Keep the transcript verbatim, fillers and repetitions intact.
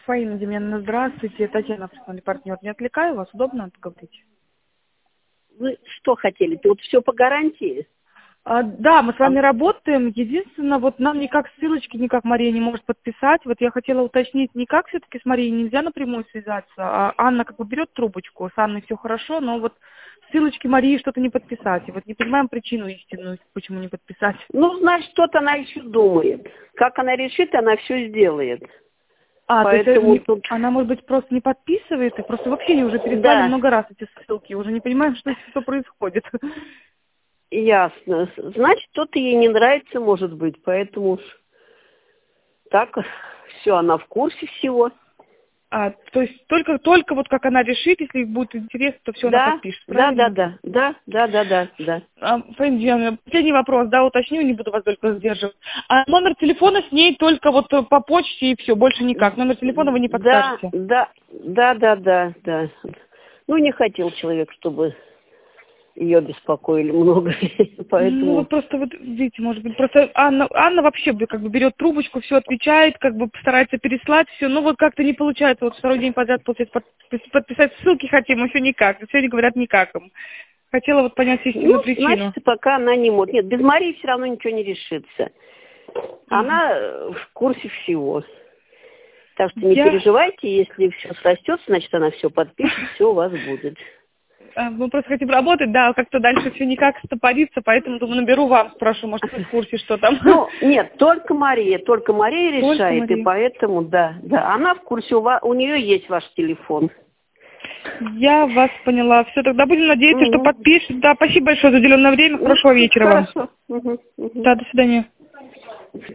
Фаина Демьяновна, здравствуйте. Татьяна, personal партнер. Не отвлекаю вас? Удобно поговорить? Вы что хотели? Ты вот все по гарантии? А, да, мы с вами А, работаем. Единственное, вот нам никак ссылочки, никак Мария не может подписать. Вот я хотела уточнить, никак все-таки с Марией нельзя напрямую связаться. А Анна как бы берет трубочку, с Анной все хорошо, но вот ссылочки Марии что-то не подписать. И вот не понимаем причину истинную, почему не подписать. Ну, значит, что-то она еще думает. Как она решит, она все сделает. А, то есть Поэтому не- тут... она, может быть, просто не подписывает, и просто вообще не уже переслали Да, много раз эти ссылки, уже не понимаем, что, что происходит. ясно. Значит, что-то ей не нравится, может быть. Поэтому так, все, она в курсе всего. А, то есть только, только вот как она решит, если будет интерес, то все она Да, подпишет, да, да, правильно? да, да, да, да, да, да. А, Фаина Демьяновна, последний вопрос, да, уточню, не буду вас только сдерживать. А номер телефона с ней только вот по почте и все, больше никак. Номер телефона вы не Да, подскажете. да, да, да, да, да. Ну, не хотел человек, чтобы ее беспокоили много, Ну поэтому... вот просто вот видите, может быть, просто Анна, Анна вообще бы как бы берет трубочку, все отвечает, как бы старается переслать все, но вот как-то не получается, вот второй день подряд получается под- подписать ссылки хотим, и все никак, сегодня говорят никак им. Хотела вот понять истинную Ну, причину. значит, пока она не может. Нет, без Марии все равно ничего не решится. Она э, в курсе всего. Так что не Я, переживайте, если все срастется, значит, она все подпишет, все у вас будет. а, мы просто хотим работать, да, как-то дальше все никак стопорится, поэтому думаю, наберу вам, спрошу, может, вы в курсе, что там. Ну, нет, только Мария, только Мария Только решает, и Мария. поэтому, да, да, она в курсе, у, вас, у нее есть ваш телефон. Я вас поняла. Все, тогда будем надеяться, что Угу. подпишет. Да, спасибо большое за уделенное время. Ну, Хорошего вечера вам. хорошо. Угу, угу. Да, до свидания.